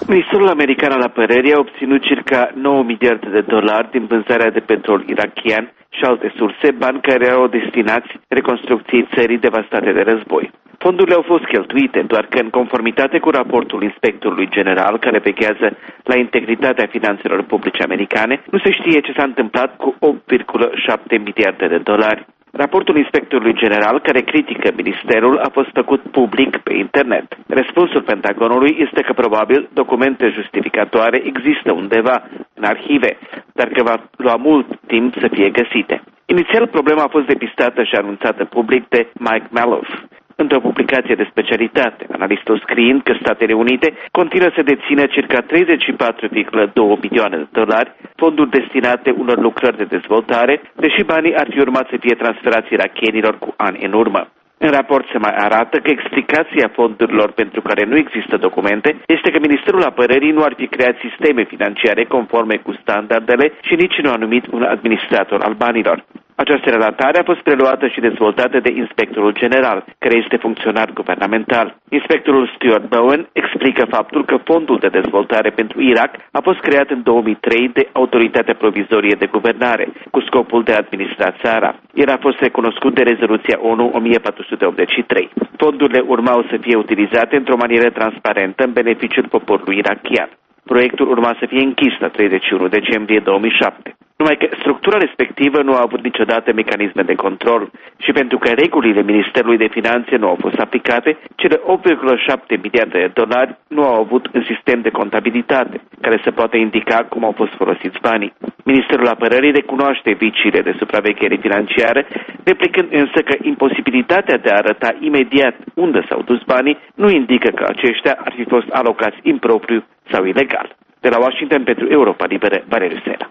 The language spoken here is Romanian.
Ministrul american al apărării a obținut circa 9 miliarde de dolari din vânzarea de petrol irachian și alte surse, bani care erau destinați reconstrucției țării devastate de război. Fondurile au fost cheltuite, doar că în conformitate cu raportul inspectorului general care veghează la integritatea finanțelor publice americane, nu se știe ce s-a întâmplat cu 8,7 miliarde de dolari. Raportul inspectorului general care critică ministerul a fost făcut public pe internet. Răspunsul Pentagonului este că probabil documente justificatoare există undeva în arhive, dar că va lua mult timp să fie găsite. Inițial, problema a fost depistată și anunțată public de Mike Malouf într-o publicație de specialitate, analistul scriind că Statele Unite continuă să dețină circa 34,2 milioane de dolari, fonduri destinate unor lucrări de dezvoltare, deși banii ar fi urmat să fie transferați irakienilor cu ani în urmă. În raport se mai arată că explicația fondurilor pentru care nu există documente este că Ministerul Apărării nu ar fi creat sisteme financiare conforme cu standardele și nici nu a numit un administrator al banilor. Această relatare a fost preluată și dezvoltată de inspectorul general, care este funcționar guvernamental. Inspectorul Stuart Bowen explică faptul că fondul de dezvoltare pentru Irak a fost creat în 2003 de Autoritatea Provizorie de Guvernare, cu scopul de a administra țara. El a fost recunoscut de rezoluția ONU 1483. Fondurile urmau să fie utilizate într-o manieră transparentă în beneficiul poporului irakian. Proiectul urma să fie închis la 31 decembrie 2007. Numai că structura respectivă nu a avut niciodată mecanisme de control și pentru că regulile Ministerului de Finanțe nu au fost aplicate, cele 8,7 miliarde de dolari nu au avut un sistem de contabilitate care să poată indica cum au fost folosiți banii. Ministerul Apărării recunoaște viciile de supraveghere financiară, replicând însă că imposibilitatea de a arăta imediat unde s-au dus banii nu indică că aceștia ar fi fost alocați impropriu sau ilegal. De la Washington pentru Europa Liberă, Valeriu Sena.